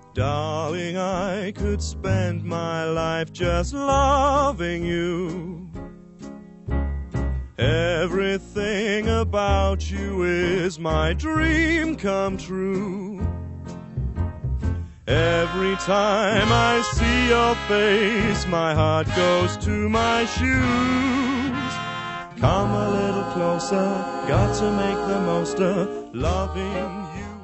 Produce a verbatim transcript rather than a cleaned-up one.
Darling, I could spend my life just loving you. Everything about you is my dream come true. Every time I see your face, my heart goes to my shoes. Come a little closer, got to make the most of loving you.